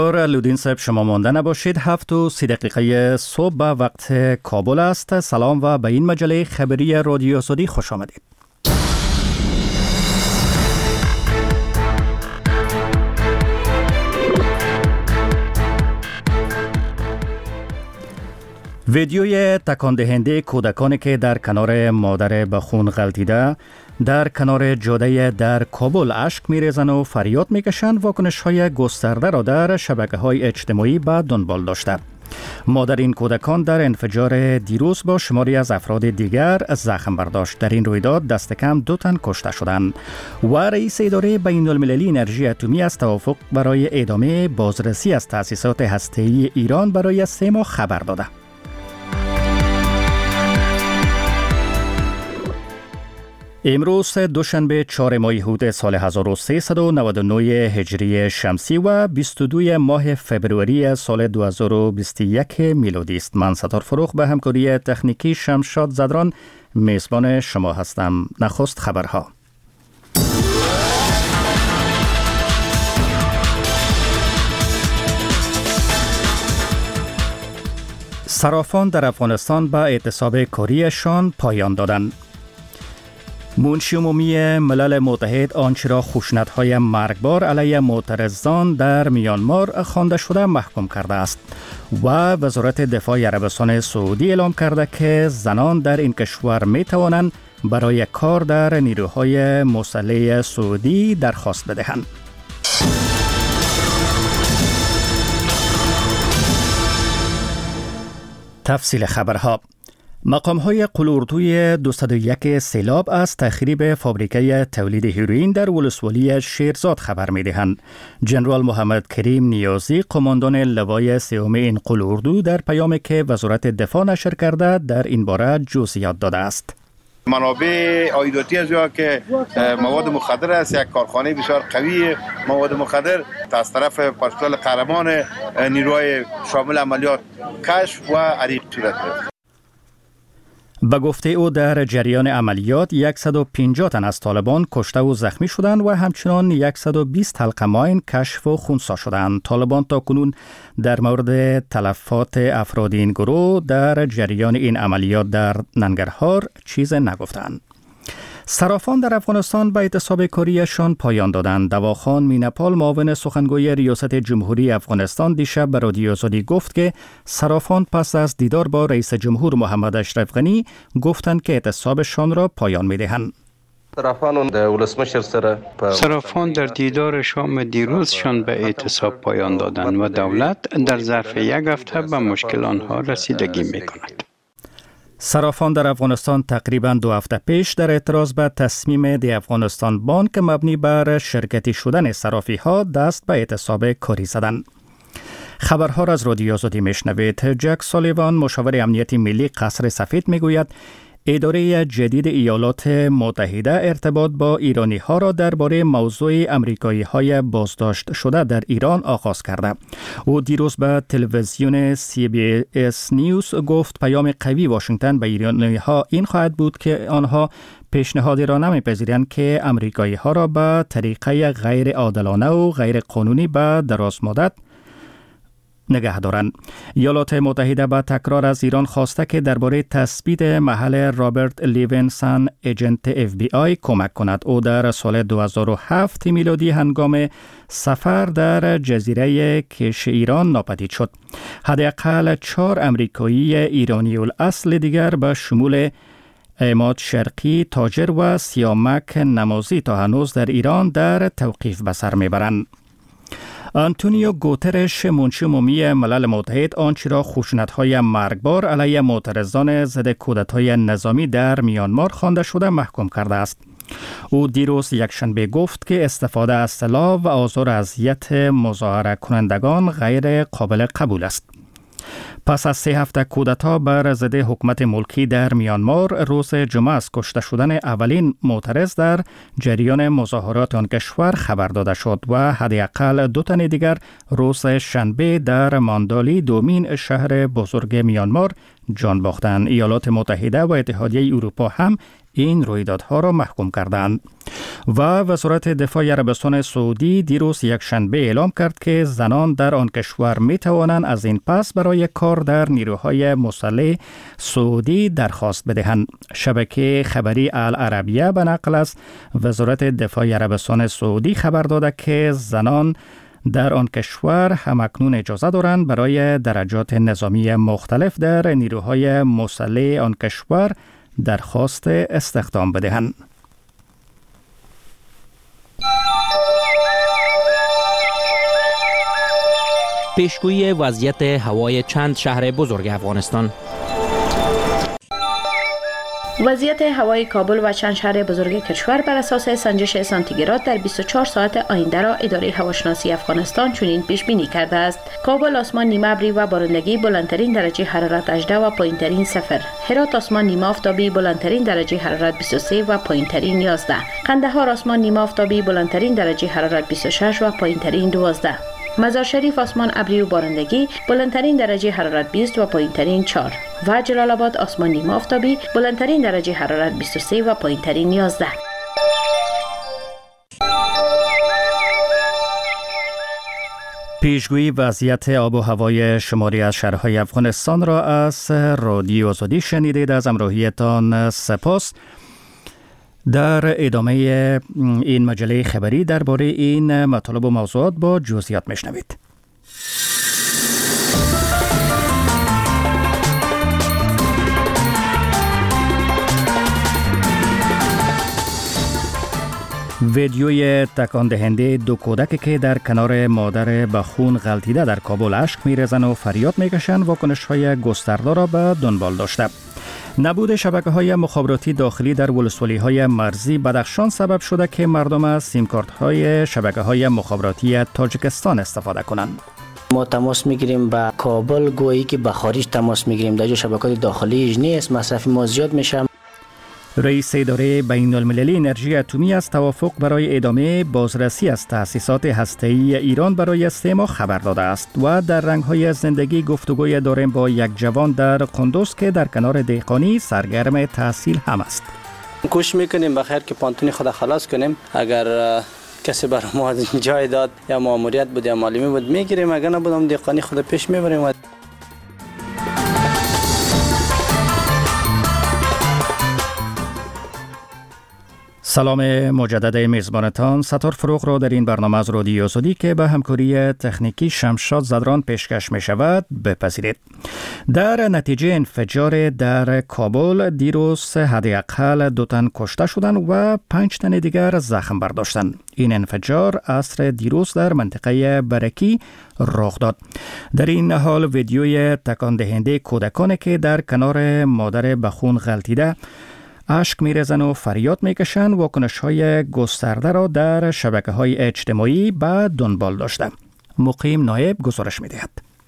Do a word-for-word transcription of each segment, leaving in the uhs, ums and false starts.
لودین صاحب شما مانده نباشید. هفت و سی دقیقه صبح به وقت کابل است. سلام و به این مجله خبری رادیو آزادی خوش آمدید. ویدیوی تکان دهنده کودکانی که در کنار مادر به خون غلطیده در کنار جاده در کابل اشک می‌ریزند و فریاد می‌کشند واکنش‌های گسترده را در شبکه‌های اجتماعی به دنبال داشته. مادر این کودکان در انفجار دیروز با شماری از افراد دیگر زخم برداشت. در این رویداد دست کم دو تن کشته شدند و رئیس اداره بین‌المللی انرژی اتمی از توافق برای ادامه بازرسی از تأسیسات هسته‌ای ایران برای سه ماه خبر داده. امروز دوشنبه چهار ماه هوت سال هزار و سیصد و نود و نه هجری شمسی و بیست و دو ماه فبروری سال دو هزار و بیست و یک میلادی است. من ستار فروخ به همکاری تکنیکی شمشاد زدران میزبان شما هستم. نخست خبرها. صرافان در افغانستان به اعتصاب کاریشان پایان دادند. منشی عمومی ملل متحد آنچه را خشونت‌های مرگبار علیه معترضان در میانمار خوانده شده محکوم کرده است و وزارت دفاع عربستان سعودی اعلام کرده که زنان در این کشور می توانند برای کار در نیروهای مسلح سعودی درخواست بدهند. تفصیل خبرها. مقام‌های قلوردوی دویست و یک سیلاب از تخریب فابریکه تولید هیروئین در ولسوالی شیرزاد خبر می‌دهند. جنرال محمد کریم نیازی قماندان لوای سوم این قلوردو در پیامی که وزارت دفاع نشر کرده در این باره جزئیات داده است. منابع عایداتی از یا که مواد مخدر است، یک کارخانه بسیار قوی مواد مخدر از طرف پرسنل قهرمان نیروهای شامل عملیات کشف و عریق صورت گرفت. به گفته او در جریان عملیات صد و پنجاه تن از طالبان کشته و زخمی شدند و همچنان صد و بیست حلقه ماین کشف و خونسا شدند. طالبان تا کنون در مورد تلفات افراد این گروه در جریان این عملیات در ننگرهار چیز نگفتند. صرافان در افغانستان به اعتصاب کاریشان پایان دادند. دواخان مینپال معاون سخنگوی ریاست جمهوری افغانستان دیشب به رادیو آزادی گفت که صرافان پس از دیدار با رئیس جمهور محمد اشرف غنی گفتند که اعتصابشان را پایان می‌دهند. صرافان در دیدار شام دیروزشان به اعتصاب پایان دادند و دولت در ظرف یک هفته به مشکل آنها رسیدگی می‌کند. صرافان در افغانستان تقریباً دو هفته پیش در اعتراض به تصمیم دی افغانستان بانک مبنی بر شرکتی شدن صرافی ها دست به اعتصاب کاری زدند. خبرها را از رادیو آزادی میشنوید. جک سالیوان مشاور امنیتی ملی قصر سفید میگوید اداره جدید ایالات متحده ارتباط با ایرانی ها را درباره موضوع امریکایی های بازداشت شده در ایران آغاز کرده. او دیروز به تلویزیون سی بی اس نیوز گفت پیام قوی واشنگتن به ایرانی ها این خواهد بود که آنها پیشنهادی را نمیپذیرند که امریکایی ها را به طریقه غیر عادلانه و غیر قانونی به دراز مدت نگه دارند. ایالات متحده با تکرار از ایران خواسته که درباره تثبیت محل رابرت لیوینسون ایجنت اف بی آی کمک کند. او در سال دو هزار و هفت میلادی هنگام سفر در جزیره کش ایران ناپدید شد. حداقل چهار امریکایی ایرانی الاصل دیگر به شمول عماد شرقی تاجر و سیامک نمازی تا هنوز در ایران در توقیف به سر میبرند. آنتونیو گوترش منشی عمومی ملل متحد آنچه را خشونت‌های مرگبار علیه معترضان ضد کودتای نظامی در میانمار خوانده شده محکوم کرده است. او دیروز یکشنبه گفت که استفاده از سلاح و آزار و اذیت مظاهره کنندگان غیر قابل قبول است. پس از سه هفته کودتا بر ضد حکومت ملکی در میانمار، روز جمعه از کشته شدن اولین معترض در جریان مظاهرات آن کشور خبر داده شد و حداقل دو تن دیگر روز شنبه در ماندالی دومین شهر بزرگ میانمار جان باختند. ایالات متحده و اتحادیه اروپا هم این رویدادها را محکوم کردند. و وزارت دفاع عربستان سعودی دیروز یکشنبه اعلام کرد که زنان در آن کشور می توانند از این پس برای کار در نیروهای مسلح سعودی درخواست بدهند. شبکه خبری العربیه به نقل از وزارت دفاع عربستان سعودی خبر داده که زنان در آن کشور همکنون اجازه دارند برای درجات نظامی مختلف در نیروهای مسلح آن کشور درخواست استخدام بدهند. پیشگویی وضعیت هوای چند شهر بزرگ افغانستان. وضعیت هوای کابل و چند شهر بزرگ کشور بر اساس سنجش سانتیگراد در بیست و چهار ساعت آینده را اداره هواشناسی افغانستان چنین پیش بینی کرده است. کابل آسمان نیمه ابری و بارندگی، بلندترین درجه حرارت هجده و پایینترین صفر. هرات آسمان نیمه آفتابی، بلندترین درجه حرارت بیست و سه و پایینترین یازده. قندهار آسمان نیمه آفتابی، بلندترین درجه حرارت بیست و شش و پایینترین دوازده. مزار شریف آسمان ابری و بارندگی، بلندترین درجه حرارت بیست و پایینترین چهار. و جلال آباد آسمان نیمه آفتابی، بلندترین درجه حرارت بیست و سه و پایینترین یازده. پیشگویی وضعیت آب و هوای شماری از شهرهای افغانستان را از رادیو آزادی شنیدید. از همراهیتان سپاس. در ادامه این مجله خبری درباره این مطالب و موضوعات با جزئیات میشنوید. ویدیوی تکان دهنده دو کودکی که در کنار مادر به خون غلطیده در کابل اشک می‌ریزند و فریاد می‌کشند واکنش‌های گسترده را به دنبال داشته. نبود شبکه‌های مخابراتی داخلی در ولسوالی‌های مرزی بدخشان سبب شده که مردم از سیمکارت‌های شبکه‌های مخابراتی تاجیکستان استفاده کنند. ما تماس میگیریم با کابل، گویی که به خارج تماس میگیریم. در جا شبکه‌های داخلی نیست، مصرف ما زیاد میشه. رئیس اداره بین المللی انرژی اتمی از توافق برای ادامه بازرسی از تأسیسات هسته‌ای ایران برای سه خبر داده است و در رنگ‌های زندگی گفتگوی داریم با یک جوان در قندوز که در کنار دهقانی سرگرم تحصیل هم است. کوشش میکنیم بخیر که پانتون خود خلاص کنیم. اگر کسی بر ما جای داد یا ماموریت بود یا معلمی بود میگیریم، اگر نبودم دهقانی خود پیش میبریم. سلام مجدد میزبانتان. ستار فروغ را در این برنامه از رادیو آزادی که به همکاری تکنیکی شمشاد زدران پیشکش می شود بپذیرید. در نتیجه انفجار در کابل دیروز حداقل دو تن کشته شدند و پنج تن دیگر زخم برداشتند. این انفجار عصر دیروز در منطقه برکی رخ داد. در این حال ویدیوی تکان دهنده کودکانی که در کنار مادر به خون غلطیده اشک می‌ریزند و فریاد می‌کشند واکنش‌های گسترده را در شبکه‌های اجتماعی به دنبال داشته. مقیم نایب گزارش می‌دهد.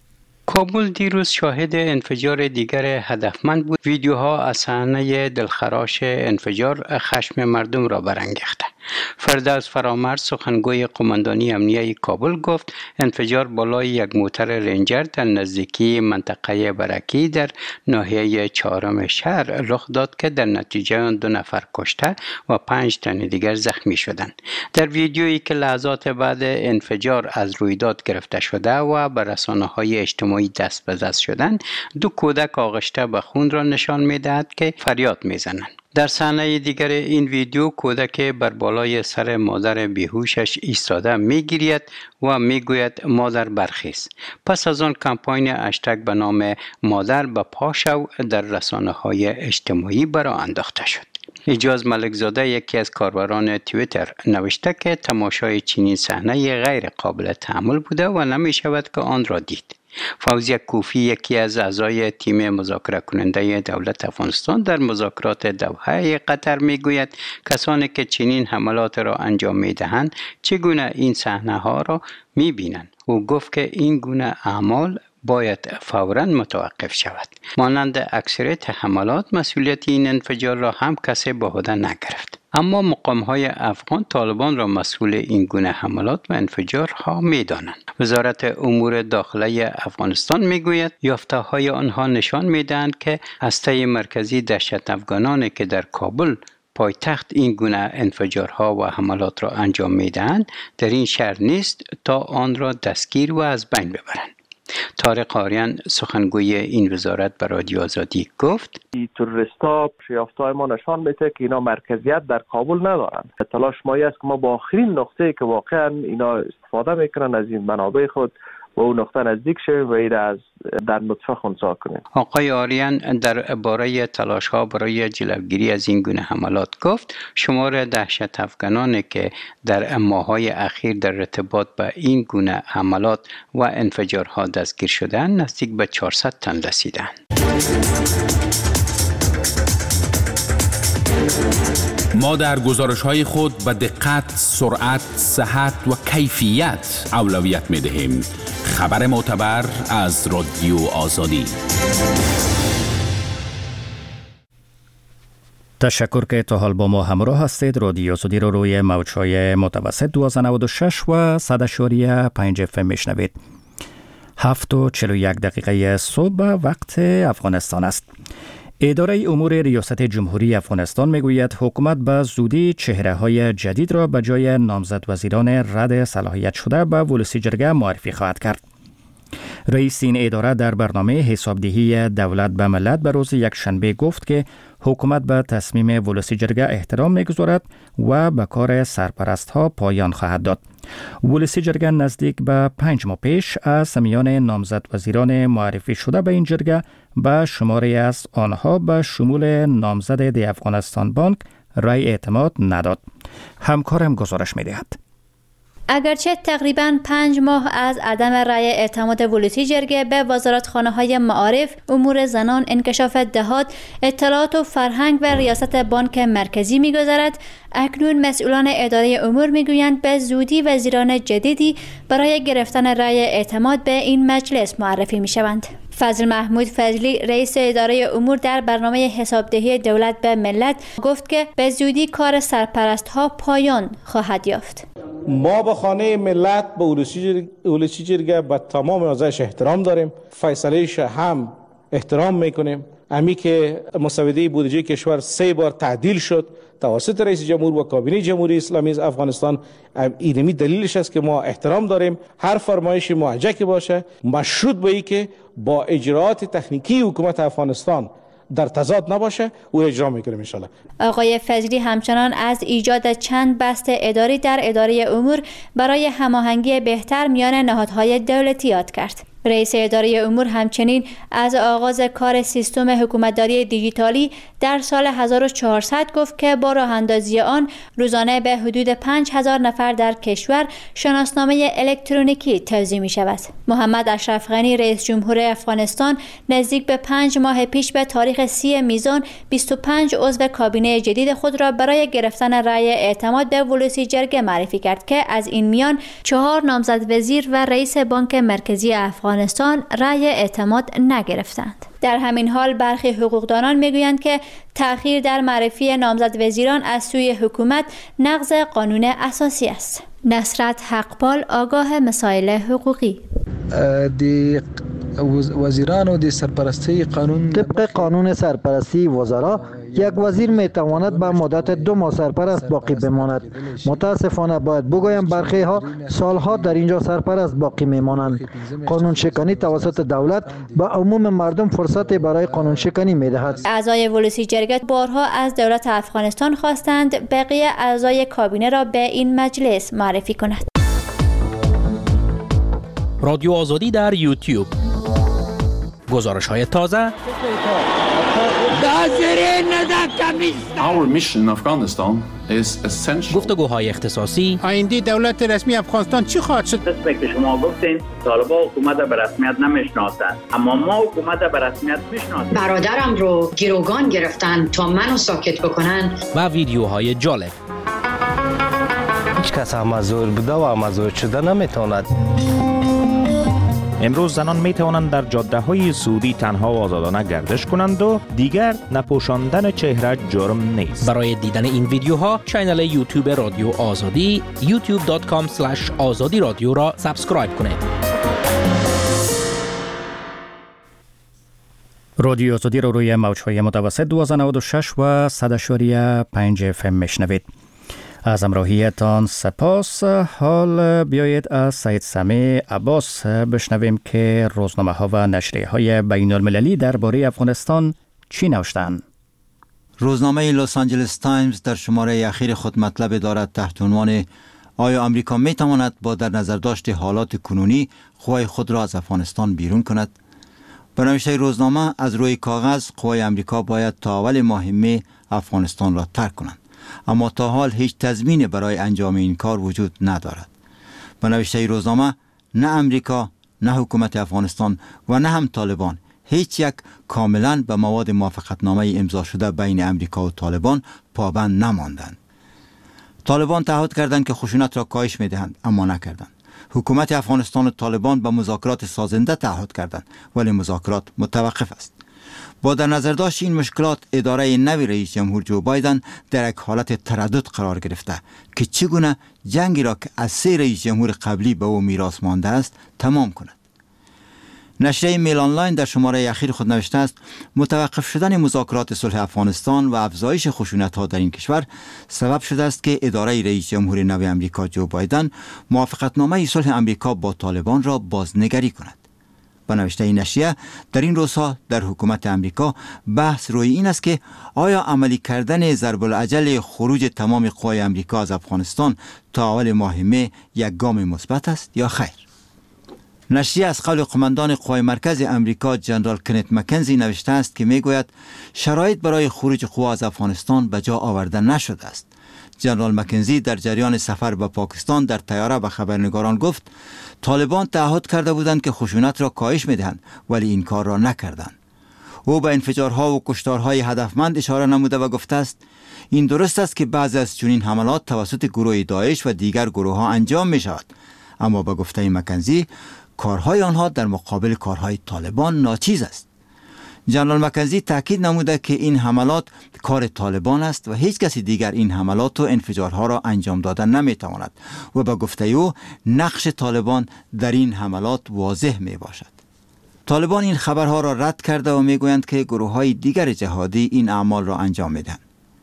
کابل دیروز شاهد انفجار دیگر هدفمند بود. ویدیوها از صحنه دلخراش انفجار خشم مردم را برانگیخته. فردوس فرامرز سخنگوی قماندانی امنیه کابل گفت انفجار بالای یک موتر رنجر در نزدیکی منطقه برکی در ناحیه چهارم شهر رخ داد که در نتیجه آن دو نفر کشته و پنج تن دیگر زخمی شدند. در ویدیویی که لحظات بعد انفجار از رویداد گرفته شده و به رسانه‌های اجتماعی دست به دست شدند، دو کودک آغشته به خون را نشان می‌دهد که فریاد می‌زنند. در صحنه دیگر این ویدیو کودک بر بالای سر مادر بیهوشش ایستاده میگیرید و میگوید مادر برخیز. پس از آن کمپاین هشتگ به نام مادر به پا شو در رسانه‌های اجتماعی برآ انداخته شد. اجاز ملکزاده یکی از کاربران توییتر نوشته که تماشای چنین صحنه غیر قابل تحمل بوده و نمی شود که آن را دید. فوزی کوفی یکی از اعضای تیم مذاکره کننده دولت افغانستان در مذاکرات دوحه قطر میگوید کسانی که چنین حملات را انجام میدهند چگونه این صحنه ها را میبینند. او گفت که این گونه اعمال باید فوراً متوقف شود. مانند اکثریت حملات مسئولیت این انفجار را هم کسی به عهده نگرفت. اما مقام‌های افغان طالبان را مسئول این گونه حملات و انفجارها می‌دانند. وزارت امور داخلی افغانستان می‌گوید یافته‌های آنها نشان می‌دهند که هسته مرکزی دهشت افغانانی که در کابل پایتخت این گونه انفجارها و حملات را انجام میدهند در این شهر نیست تا آن را دستگیر و از بین ببرند. طارق آریان سخنگوی این وزارت به رادیو آزادی گفت تروریستا یافته‌های ما نشان میده که اینا مرکزیت در کابل ندارند. تلاش ما است که ما با آخرین نقطه‌ای که واقعا اینا استفاده میکنن از این منابع خود و اون نقطه نزدیک شویم و این از در نطفه خنثی کنیم. آقای آریان در باره تلاش ها برای جلوگیری از این گونه حملات گفت شمار دهشت افغانانی که در ماه‌های اخیر در ارتباط با این گونه حملات و انفجارها دستگیر شدند نزدیک به چهارصد تن رسیدند. ما در گزارش‌های خود به دقت، سرعت، صحت و کیفیت اولویت می‌دهیم. خبر معتبر از رادیو آزادی. تشکر که تا حال با ما همراه هستید. رادیو آزادی رو روی موج‌های متوسط دویست و نود و شش و صد اشاری پنج اف ام میشنوید. هفت و چهل و یک دقیقه صبح وقت افغانستان است. اداره امور ریاست جمهوری افغانستان میگوید حکومت به زودی چهره‌های جدید را به جای نامزد وزیران رد صلاحیت شده به ولسی جرگه معرفی خواهد کرد. رئیس این اداره در برنامه حسابدهی دولت به ملت به روز یکشنبه گفت که حکومت به تصمیم ولسی جرگه احترام می‌گذارد و به کار سرپرست‌ها پایان خواهد داد. ولسی جرگه نزدیک به پنج ماه پیش از میان نامزد وزیران معرفی شده به این جرگه به شماری از آنها به شمول نامزد دی افغانستان بانک رای اعتماد نداد. همکارم گزارش می‌دهد. اگرچه تقریباً پنج ماه از عدم رأی اعتماد ولسی جرگه به وزارتخانه‌های معارف، امور زنان، انکشاف دهات، اطلاعات و فرهنگ و ریاست بانک مرکزی می‌گذرد، اکنون مسئولان اداره امور می‌گویند به زودی وزیران جدیدی برای گرفتن رأی اعتماد به این مجلس معرفی می‌شوند. فضل محمود فضلی رئیس اداره امور در برنامه حسابدهی دولت به ملت گفت که به زودی کار سرپرست‌ها پایان خواهد یافت. ما به خانه ملت به ولسی جرگه به تمام اعضایش احترام داریم، فیصلهش هم احترام میکنیم. امی که مسوده بودجه کشور سه بار تعدیل شد توسط رئیس جمهور و کابینه جمهوری اسلامی از افغانستان، اینمی دلیلش است که ما احترام داریم. هر فرمایش معجزه که باشه مشروط به این که با اجراءات تکنیکی حکومت افغانستان در تضاد نباشه او اجرا میکنیم ان شاءالله. آقای فضلی همچنان از ایجاد چند بست اداری در اداره امور برای هماهنگی بهتر میان نهادهای دولتی یاد کرد. رئیس اداره امور همچنین از آغاز کار سیستم حکومتداری دیجیتالی در سال هزار و چهارصد گفت که با راه اندازی آن روزانه به حدود پنج هزار نفر در کشور شناسنامه الکترونیکی توزیع می شود. محمد اشرف غنی رئیس جمهور افغانستان نزدیک به پنج ماه پیش به تاریخ سی میزان بیست و پنج عضو کابینه جدید خود را برای گرفتن رأی اعتماد به ولسی جرگه معرفی کرد که از این میان چهار نامزد وزیر و رئیس بانک مرکزی افغانستان افغانستان رأی اعتماد نگرفتند. در همین حال برخی حقوقدانان میگویند که تأخیر در معرفی نامزد وزیران از سوی حکومت نقض قانون اساسی است. نصرت حقپال آگاه مسائل حقوقی دی وزیران و دی سرپرستی قانون طبق قانون سرپرستی وزرا یک وزیر میتواند به مدت دو ماه سرپرست باقی بماند. متاسفانه باید بگویم برخی ها سالها در اینجا سرپرست باقی میمانند. قانون شکنی توسط دولت به عموم مردم فرصت برای قانون شکنی میدهد. اعضای ولسی جرگه بارها از دولت افغانستان خواستند بقیه اعضای کابینه را به این مجلس معرفی کند. رادیو آزادی در یوتیوب. گزارش های تازه. Our mission in Afghanistan is essential. گفتگوهای اختصاصی. آینده دولت رسمی افغانستان چی خواهد شد؟ مثل که شما گفتین طالبان حکومت به رسمیت نمیشناسند، اما ما حکومت به رسمیت میشناسیم. برادرم رو گروگان گرفتن تا منو ساکت بکنن. و ویدیوهای جالب. هیچ کس مزور بوده و مزور شده نمیتواند. امروز زنان می توانند در جاده های سعودی تنها و آزادانه گردش کنند و دیگر نپوشاندن چهره جرم نیست. برای دیدن این ویدیوها کانال یوتیوب رادیو آزادی یوتیوب دات کام اسلش آزادی رادیو را سابسکرایب کنید. رادیو آزادی رو روی موج‌های متوسط دویست و نود و شش و صد و پنج اف ام میشنوید. از همراهیتان سپاس. حال بیایید از سید سمیع عباس بشنویم که روزنامه ها و نشریه های بین المللی درباره افغانستان چی نوشتند. روزنامه لس آنجلس تایمز در شماره اخیر خود مطلب دارد تحت عنوان آیا آمریکا می تواند با در نظر داشت حالات کنونی قوای خود را از افغانستان بیرون کند؟ به نوشته روزنامه از روی کاغذ قوای آمریکا باید تا اول ماه می افغانستان را ترک کنند، اما تا حال هیچ تضمینی برای انجام این کار وجود ندارد. به نوشته روزنامه نه آمریکا، نه حکومت افغانستان و نه هم طالبان هیچ یک کاملا به مواد موافقتنامه امضا شده بین آمریکا و طالبان پابند نماندند. طالبان تعهد کردند که خشونت را کاهش می‌دهند، اما نکردند. حکومت افغانستان و طالبان به مذاکرات سازنده تعهد کردند، ولی مذاکرات متوقف است. با در نظر داشت این مشکلات، اداره نوی رئیس جمهور جو بایدن در یک حالت تردد قرار گرفته که چگونه جنگی را که از سه رئیس جمهور قبلی به او میراث مانده است تمام کند. نشریه میل آنلاین در شماره اخیر خود نوشته است متوقف شدن مذاکرات صلح افغانستان و افزایش خشونت‌ها در این کشور سبب شده است که اداره رئیس جمهور نو آمریکا جو بایدن موافقتنامه صلح آمریکا با طالبان را بازنگری کند. به نوشته این نشریه در این روزها در حکومت آمریکا بحث روی این است که آیا عملی کردن ضرب العجل خروج تمام قوای آمریکا از افغانستان تا اول ماه می یک گام مثبت است یا خیر. نشریه از قول قماندان قوای مرکز آمریکا جنرال کنت مکنزی نوشته است که میگوید شرایط برای خروج قوا از افغانستان به جا آورده نشده است. جنرال مکنزی در جریان سفر به پاکستان در طیاره به خبرنگاران گفت طالبان تعهد کرده بودند که خشونت را کاهش میدهند، ولی این کار را نکردند. او به انفجارها و کشتارهای هدفمند اشاره نموده و گفته است این درست است که بعضی از چنین حملات توسط گروه داعش و دیگر گروه ها انجام می شود، اما به گفته مکنزی کارهای آنها در مقابل کارهای طالبان ناچیز است. جنرال مکنزی تاکید نموده که این حملات کار طالبان است و هیچ کسی دیگر این حملات و انفجارها را انجام دادن نمیتواند و به گفته او نقش طالبان در این حملات واضح می باشد. طالبان این خبرها را رد کرده و میگویند که گروه‌های دیگر جهادی این اعمال را انجام میدهند.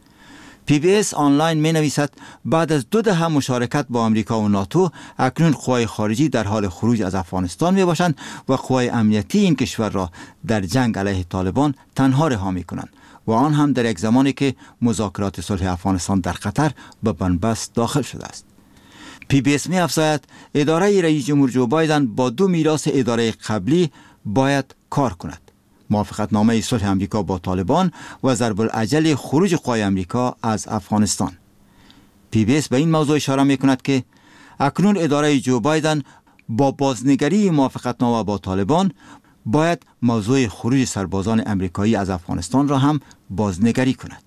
پی بی اس آنلاین می نویسد بعد از دو دهه مشارکت با آمریکا و ناتو اکنون قوای خارجی در حال خروج از افغانستان می باشند و قوای امنیتی این کشور را در جنگ علیه طالبان تنها رها می کنند و آن هم در یک زمانی که مذاکرات صلح افغانستان در قطر به بنبست داخل شده است. پی بی اس می افزاید اداره رئیس جمهور جو بایدن با دو میراث اداره قبلی باید کار کند: موافقتنامه صلح آمریکا با طالبان و ضرب العجل خروج قوای آمریکا از افغانستان. پی بی اس به این موضوع اشاره می کند که اکنون اداره جو بایدن با بازنگری موافقتنامه با طالبان باید موضوع خروج سربازان آمریکایی از افغانستان را هم بازنگری کند.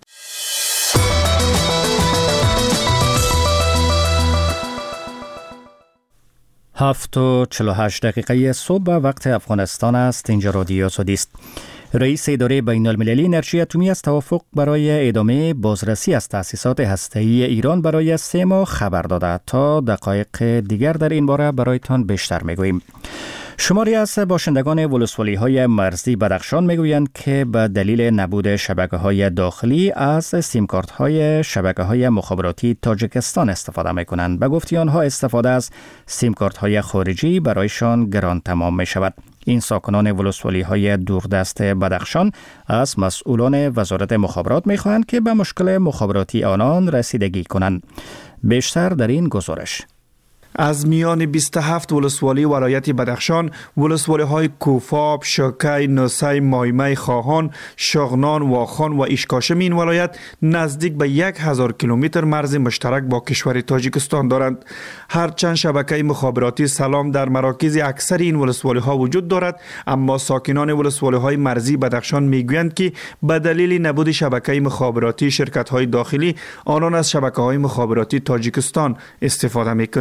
هفت و چهل و هشت دقیقه صبح وقت افغانستان است. اینجا رادیو آزادی است. رئیس اداره بین المللی انرژی اتمی از توافق برای ادامه بازرسی از تأسیسات هسته‌ای ایران برای سه ماه خبر داده. تا دقایق دیگر در این باره برایتان بیشتر میگوییم. شماری از باشندگان ولسوالی‌های مرزی بدخشان میگویند که به دلیل نبود شبکه‌های داخلی از سیمکارت‌های شبکه‌های مخابراتی تاجیکستان استفاده می‌کنند. به گفته آنها استفاده از سیمکارت‌های خارجی برایشان گران تمام می‌شود. این ساکنان ولسوالی‌های دوردست بدخشان از مسئولان وزارت مخابرات می‌خواهند که به مشکل مخابراتی آنان رسیدگی کنند. بیشتر در این گزارش. از میان بیست و هفت ولسوالی ولایت بدخشان، ولسوالی های کوفاب، شکی، نوسی، مایمه، خواهان، شغنان، واخان و ایشکاشم این ولایت نزدیک به یک هزار کیلومتر مرز مشترک با کشور تاجیکستان دارند. هرچند شبکه مخابراتی سلام در مراکز اکثر این ولسوالی ها وجود دارد، اما ساکنان ولسوالی های مرزی بدخشان میگویند که به دلیل نبود شبکه مخابراتی شرکت های داخلی، آنان از شبکه های مخابراتی تاجیکستان استفاده میکنند.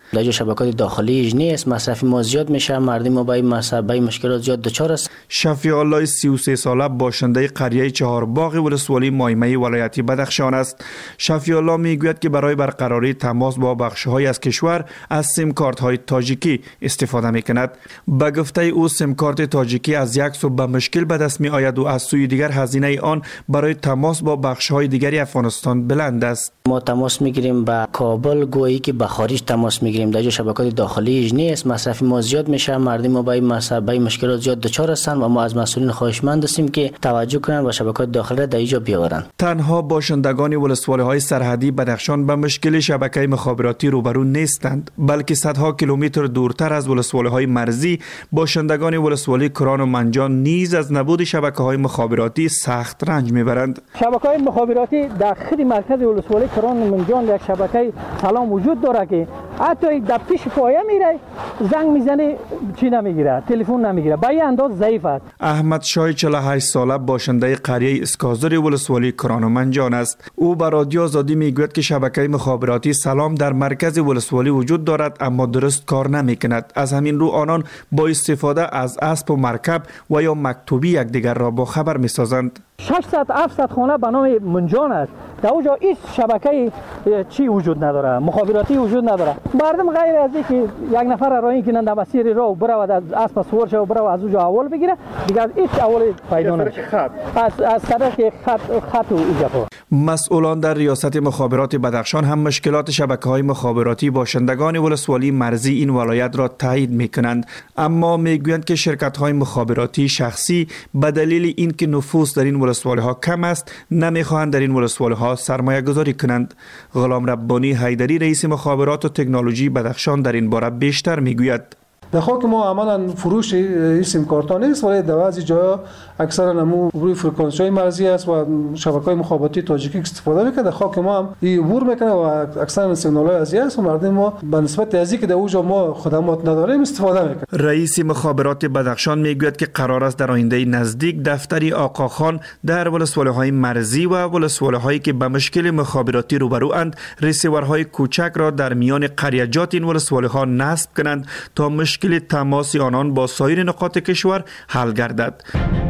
در شبکات داخلی نیست، مصرف ما زیاد میشه، مردم ما به مصرف مشکلات زیاد دچار است. شفیع الله سی و سه ساله باشنده قریه چهارباغ ولسوالی مایمه ولایت بدخشان است. شفیع الله میگوید که برای برقراری تماس با بخش‌های از کشور از سیم کارت‌های تاجیکی استفاده می‌کند. به گفته او سیم کارت تاجیکی از یک سو به مشکل به دست می‌آید و از سوی دیگر هزینه آن برای تماس با بخش‌های دیگری افغانستان بلند است. ما تماس می‌گیریم با کابل، گویی که به خارج تماس می‌گیریم، در شبکات داخلی نیست، مصرف ما زیاد میشه، مردم ما به مصرف مشکلات زیاد دچار هستند و ما از مسئولین خواهشمند هستیم که توجه کنند و شبکات داخلی را در اینجا بیاورند. تنها باشندگان ولسوالی‌های سرحدی بدخشان به مشکل شبکه مخابراتی روبرو نیستند، بلکه صدها کیلومتر دورتر از ولسوالی‌های مرزی باشندگان ولسوالی کران و منجان نیز از نبود شبکه‌های مخابراتی سخت رنج میبرند. شبکه‌های مخابراتی در خود مرکز ولسوالی کران و منجان یک شبکه سلام وجود داره که حتی در پیش پایه میره، زنگ میزنه چی نمیگیره، تلفن نمیگیره، به این انداز ضعیف است. احمد شاه چهل و هشت ساله باشنده قریه اسکازر ولسوالی کران و منجان است. او به رادیو آزادی میگوید که شبکه مخابراتی سلام در مرکز ولسوالی وجود دارد اما درست کار نمیکند. از همین رو آنان با استفاده از اسب و مرکب و یا مکتوبی یکدیگر را با خبر میسازند. ششصد هفتصد خانه به نام منجان است، در اونجا هیچ شبکه چی وجود نداره، مخابراتی وجود نداره. مردم غیر از اینکه یک نفر راه کنند در مسیر راه برود از اسب سوار شود برود از اونجا اول بگیره، دیگه هیچ اول پیدا نمیشه. از از طریق خط خط و ایجاب. مسئولان در ریاست مخابرات بدخشان هم مشکلات شبکه‌های مخابراتی باشندگان ولسوالی مرزی این ولایت را تایید می‌کنند، اما میگویند که شرکت‌های مخابراتی شخصی به دلیل اینکه نفوذ در این ولسوالی‌ها کم است نمی‌خواهند در این ولسوالی‌ها سرمایه گذاری کنند. غلام ربانی حیدری رئیس مخابرات و تکنولوژی بدخشان در این باره بیشتر میگوید. در خاک ما عملا فروش این سیم کارت ها نیست، ولی در بعضی جاها اکثرا نمو روی فرکانسی های مرزی است و شبکه‌های مخابراتی تاجیکی استفاده میکنه. در خاک ما هم این عبور میکنه و اکثرا سیگنال های ازی است و مردم ما به نسبت از اینکه در اونجا ما خدمات نداریم استفاده میکنه. رئیس مخابرات بدخشان میگوید که قرار است در آینده نزدیک دفتری آقاخان در ولسوالی‌های مرزی و ولسوالی‌هایی که به مشکل مخابراتی روبرو اند ریسیورهای کوچک را در میان قریجات این ولسوالی‌ها نصب کنند تا مشکل تماس آنان با سایر نقاط کشور حل گردد.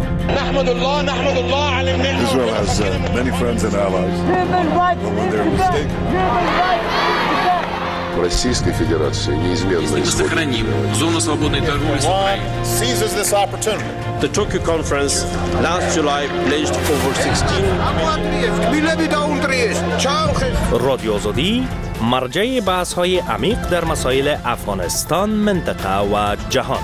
نحمد الله نحمد الله علی النعمة. Israel has uh, many friends and allies. When they're mistaken. Российской Федерации неизменно сохраним зону свободной торговли с Украиной. Seizes this opportunity. The Tokyo conference last July pledged over sixteen. رادیو آزادی مرجع بحث‌های عمیق در مسائل افغانستان، منطقه و جهان.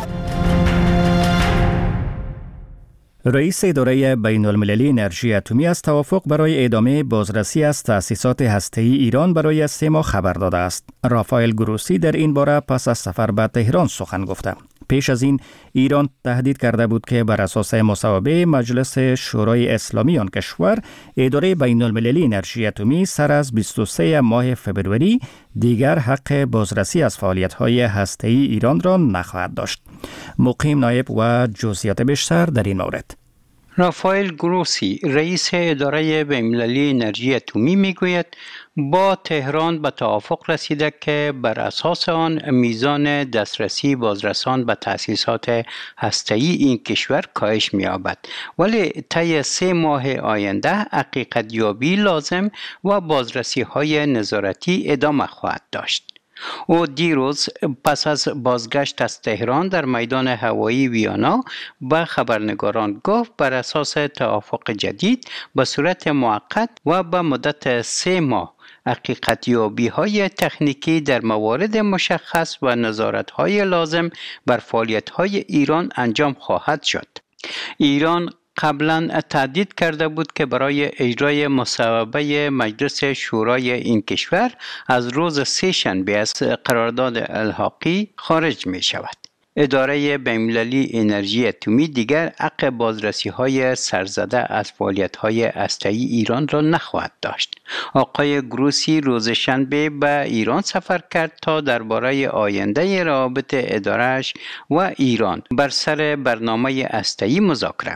رئیس اداره بین المللی انرژی اتمی از توافق برای ادامه بازرسی از تأسیسات هسته‌ای ایران برای سه ماه خبر داده است. رافائل گروسی در این باره پس از سفر به تهران سخن گفته. پیش از این ایران تهدید کرده بود که بر اساس مصوبه مجلس شورای اسلامی آن کشور اداره بین المللی انرژی اتمی سر از بیست و سوم ماه فبروری دیگر حق بازرسی از فعالیت‌های هسته‌ای ایران را نخواهد داشت. مقیم نایب و جزئیات بیشتر در این مورد. رافائل گروسی رئیس اداره بین‌المللی انرژی اتمی میگوید با تهران به توافق رسیده که بر اساس آن میزان دسترسی بازرسان به تأسیسات هسته‌ای این کشور کاهش می‌یابد، ولی طی سه ماه آینده حقیقت یابی لازم و بازرسی‌های نظارتی ادامه خواهد داشت. او دیروز پس از بازگشت از تهران در میدان هوایی ویانا به خبرنگاران گفت بر اساس توافق جدید به صورت موقت و به مدت سه ماه حقیقت یابی های تکنیکی در موارد مشخص و نظارت های لازم بر فعالیت های ایران انجام خواهد شد. ایران قبلا تهدید کرده بود که برای اجرای مصوبه مجلس شورای این کشور از روز سه شنبه از قرارداد الحاقی خارج می شود. اداره بین‌المللی انرژی اتمی دیگر حق بازرسی‌های سرزده از فعالیت‌های هسته‌ای ایران را نخواهد داشت. آقای گروسی روز شنبه به ایران سفر کرد تا درباره آینده روابط اداره‌اش و ایران بر سر برنامه هسته‌ای مذاکره کند.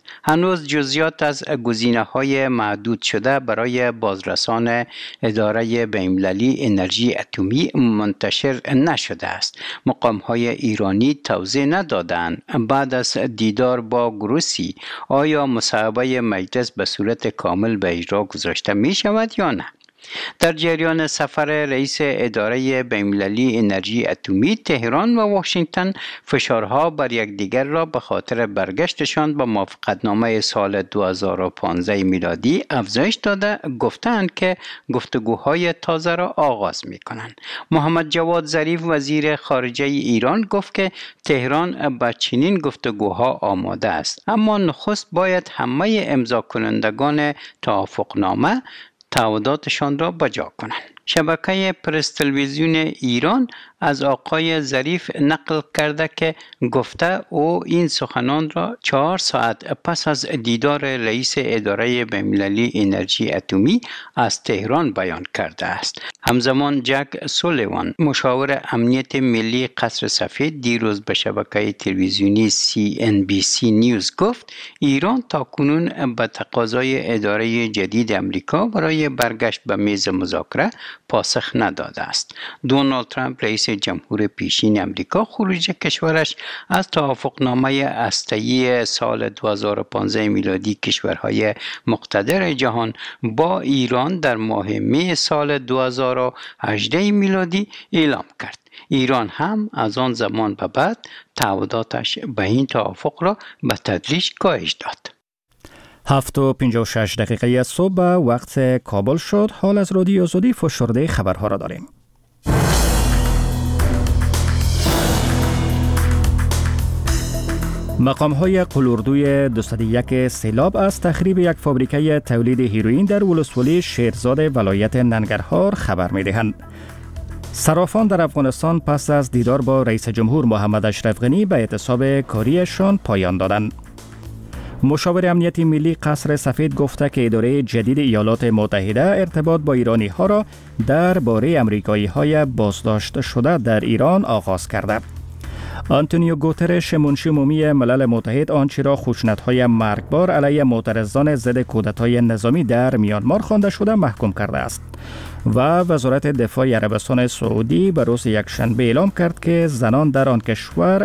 هنوز جزئیات از گزینه‌های محدود شده برای بازرسان اداره بین‌المللی انرژی اتمی منتشر نشده است. مقام‌های ایرانی توضیح ندادند بعد از دیدار با گروسی آیا مصوبه مجلس به صورت کامل به اجرا گذاشته می شود یا نه. در جریان سفر رئیس اداره بین‌المللی انرژی اتمی تهران و واشنگتن فشارها بر یکدیگر را به خاطر برگشتشان به موافقتنامه سال دو هزار و پانزده میلادی افزایش داده گفتند که گفتگوهای تازه را آغاز می کنند. محمد جواد ظریف وزیر خارجه ایران گفت که تهران به چنین گفتگوها آماده است، اما نخست باید همه امضا کنندگان توافقنامه تعهداتشان را بجا کنند. شبکه پرس تلویزیون ایران از آقای ظریف نقل کرده که گفته او این سخنان را چهار ساعت پس از دیدار رئیس اداره بین‌المللی انرژی اتمی از تهران بیان کرده است. همزمان جک سولیوان مشاور امنیت ملی قصر سفید دیروز به شبکه تلویزیونی سی ان بی سی نیوز گفت ایران تاکنون به تقاضای اداره جدید امریکا برای برگشت به میز مذاکره پاسخ نداده است. دونالد ترامپ رئیس جمهور پیشین امریکا خروج کشورش از توافقنامه هسته‌ای سال دو هزار و پانزده میلادی کشورهای مقتدر جهان با ایران در ماه می سال دو هزار و هجده میلادی اعلام کرد. ایران هم از آن زمان به بعد تعهداتش به این توافق را به تدریج کاهش داد. هفت و پنجاه و شش دقیقه صبح وقت کابل شد. حال از رادیو آزادی فشرده خبرها را داریم. مقام‌های قلوردوی دویست و یک سیلاب از تخریب یک فابریکه تولید هیروئین در ولسوالی شیرزاد ولایت ننگرهار خبر می‌دهند. صرافان در افغانستان پس از دیدار با رئیس جمهور محمد اشرف غنی به اعتصاب کاریشان پایان دادند. مشاور امنیتی ملی قصر سفید گفته که اداره جدید ایالات متحده ارتباط با ایرانی ها را درباره امریکایی های بازداشت شده در ایران آغاز کرده. آنتونیو گوترش منشی عمومی ملل متحد آنچه را خشونت‌های مرگبار علیه معترضان ضد کودتای نظامی در میانمار خوانده شده محکوم کرده است و وزارت دفاع عربستان سعودی به روز یکشنبه اعلام کرد که زنان در آن کشور